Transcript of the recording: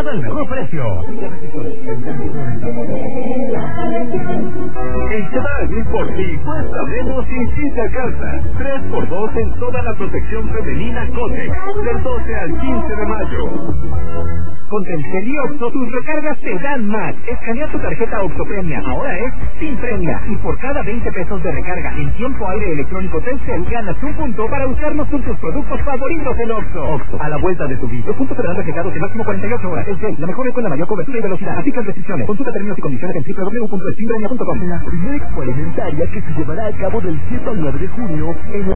al mejor precio. En Chedraui, por ti cuesta menos sin cita casa. 3x2 en toda la protección femenina Cotex, del 12 al 15 de mayo. Con Telcel y Oxxo, tus recargas te dan más. Escanea tu tarjeta Oxxo Premia, ahora es sin premia. Y por cada 20 pesos de recarga en tiempo aire electrónico Telcel, ganas un punto para usarnos con tus productos favoritos en Oxxo. Oxxo, a la vuelta de tu vida. Los puntos serán recargados en máximo 48 horas. Telcel, la mejor red con la mayor cobertura y velocidad. Aplican restricciones. Consulta términos y condiciones en www.sinpremia.com. La primera expo alimentaria que se llevará a cabo del 7 al 9 de junio en